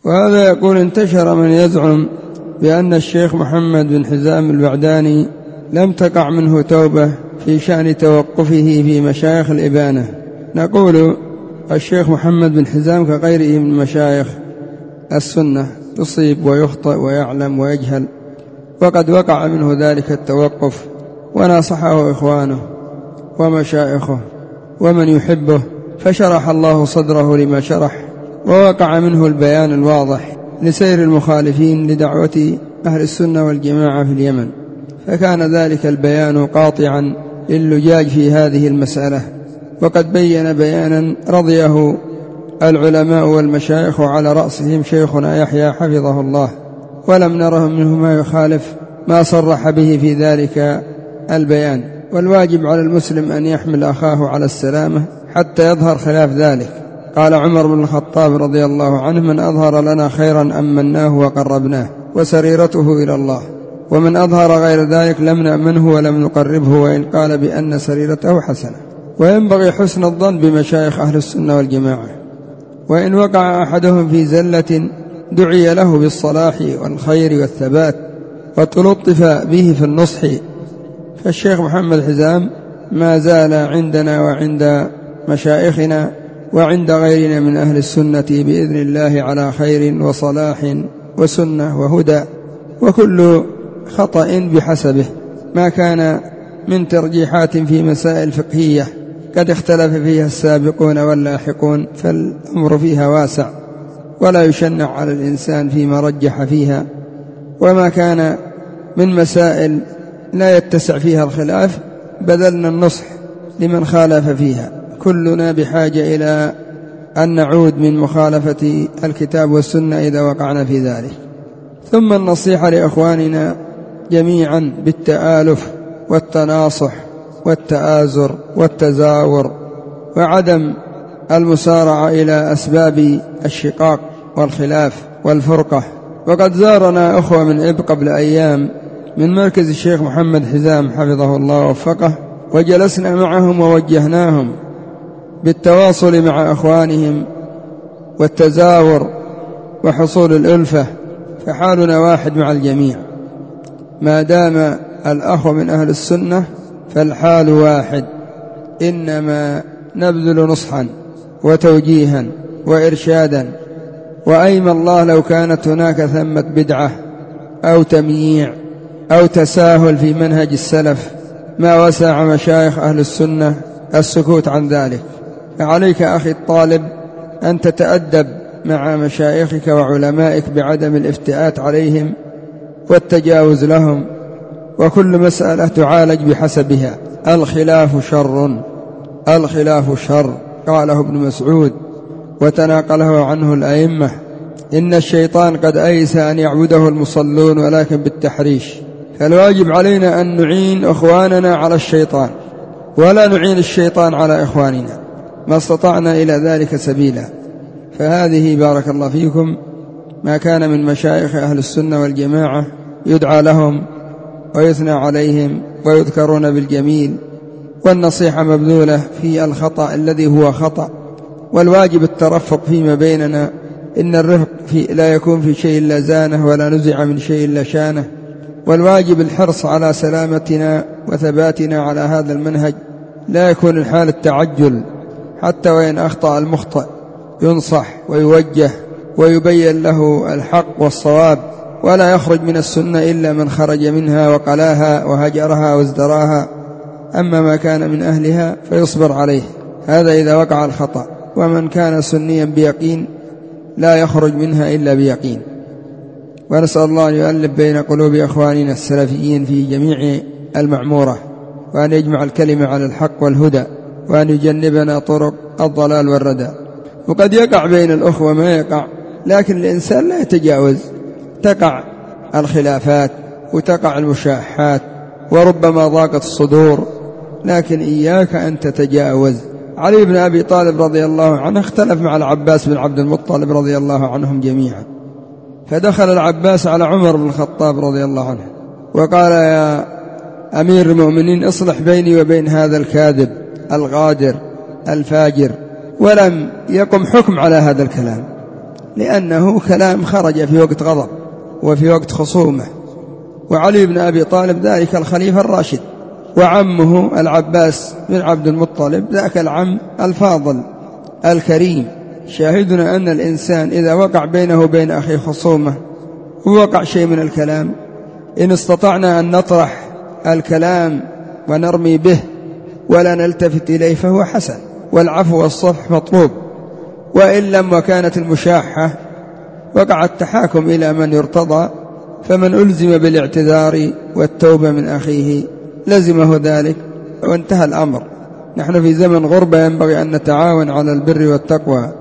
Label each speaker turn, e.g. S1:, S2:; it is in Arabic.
S1: وهذا يقول: انتشر من يزعم بأن الشيخ محمد بن حزام البعداني لم تقع منه توبة في شأن توقفه في مشايخ الإبانة. نقول: الشيخ محمد بن حزام كغيره من مشايخ السنة يصيب ويخطئ ويعلم ويجهل، وقد وقع منه ذلك التوقف، وناصحه إخوانه ومشايخه ومن يحبه، فشرح الله صدره لما شرح، ووقع منه البيان الواضح لسير المخالفين لدعوة أهل السنة والجماعة في اليمن، فكان ذلك البيان قاطعا للجاج في هذه المسألة، وقد بين بيانا رضيه العلماء والمشايخ وعلى رأسهم شيخنا يحيى حفظه الله، ولم نره منه ما يخالف ما صرح به في ذلك البيان. والواجب على المسلم أن يحمل أخاه على السلامة حتى يظهر خلاف ذلك. قال عمر بن الخطاب رضي الله عنه: من أظهر لنا خيرا أمناه وقربناه وسريرته إلى الله، ومن أظهر غير ذلك لم نأمنه ولم نقربه وإن قال بأن سريرته حسنة. وينبغي حسن الظن بمشايخ أهل السنة والجماعة، وإن وقع أحدهم في زلة دعي له بالصلاح والخير والثبات وتلطف به في النصح، فالشيخ محمد حزام ما زال عندنا وعند مشايخنا وعند غيرنا من أهل السنة بإذن الله على خير وصلاح وسنة وهدى، وكل خطأ بحسبه، ما كان من ترجيحات في مسائل فقهية قد اختلف فيها السابقون واللاحقون، فالأمر فيها واسع ولا يشنع على الإنسان فيما رجح فيها، وما كان من مسائل لا يتسع فيها الخلاف بذلنا النصح لمن خالف فيها. كلنا بحاجة إلى أن نعود من مخالفة الكتاب والسنة إذا وقعنا في ذلك. ثم النصيحة لإخواننا جميعا بالتآلف والتناصح والتآزر والتزاور، وعدم المسارعة إلى أسباب الشقاق والخلاف والفرقة. وقد زارنا أخوة من إب قبل أيام من مركز الشيخ محمد حزام حفظه الله ووفقه، وجلسنا معهم ووجهناهم بالتواصل مع أخوانهم والتزاور وحصول الألفة، فحالنا واحد مع الجميع، ما دام الأخ من أهل السنة فالحال واحد، إنما نبذل نصحا وتوجيها وإرشادا. وأيم الله لو كانت هناك ثمة بدعة أو تمييع أو تساهل في منهج السلف ما وسع مشايخ أهل السنة السكوت عن ذلك. فعليك أخي الطالب أن تتأدب مع مشايخك وعلمائك بعدم الافتئات عليهم والتجاوز لهم، وكل مسألة تعالج بحسبها. الخلاف شر، الخلاف شر، قاله ابن مسعود وتناقله عنه الأئمة. إن الشيطان قد أيس أن يعبده المصلون ولكن بالتحريش، فالواجب علينا أن نعين أخواننا على الشيطان ولا نعين الشيطان على إخواننا ما استطعنا إلى ذلك سبيلا. فهذه بارك الله فيكم ما كان من مشايخ أهل السنة والجماعة يدعى لهم ويثنى عليهم ويذكرون بالجميل، والنصيحة مبذولة في الخطأ الذي هو خطأ، والواجب الترفق فيما بيننا. إن الرفق لا يكون في شيء إلا زانه ولا نزع من شيء إلا شانه، والواجب الحرص على سلامتنا وثباتنا على هذا المنهج. لا يكون الحال التعجل، حتى وإن أخطأ المخطئ ينصح ويوجه ويبين له الحق والصواب، ولا يخرج من السنة إلا من خرج منها وقلاها وهجرها وازدراها، أما ما كان من أهلها فيصبر عليه، هذا إذا وقع الخطأ. ومن كان سنيا بيقين لا يخرج منها إلا بيقين. ونسأل الله أن يؤلف بين قلوب أخواننا السلفيين في جميع المعمورة، وأن يجمع الكلمة على الحق والهدى، وأن يجنبنا طرق الضلال والردى. وقد يقع بين الأخوة ما يقع، لكن الإنسان لا يتجاوز، تقع الخلافات وتقع المشاحات وربما ضاقت الصدور، لكن إياك أن تتجاوز. علي بن أبي طالب رضي الله عنه اختلف مع العباس بن عبد المطلب رضي الله عنهم جميعا، فدخل العباس على عمر بن الخطاب رضي الله عنه وقال: يا أمير المؤمنين اصلح بيني وبين هذا الكاذب الغادر الفاجر، ولم يقم حكم على هذا الكلام، لأنه كلام خرج في وقت غضب وفي وقت خصومة. وعلي بن أبي طالب ذلك الخليفة الراشد، وعمه العباس بن عبد المطلب ذاك العم الفاضل الكريم. شاهدنا أن الإنسان إذا وقع بينه وبين أخيه خصومة ووقع شيء من الكلام، إن استطعنا أن نطرح الكلام ونرمي به ولا نلتفت إليه فهو حسن، والعفو والصفح مطلوب. وإن لم وكانت المشاحة وقع التحاكم إلى من يرتضى، فمن ألزم بالاعتذار والتوبة من أخيه لزمه ذلك وانتهى الأمر. نحن في زمن غربة، ينبغي أن نتعاون على البر والتقوى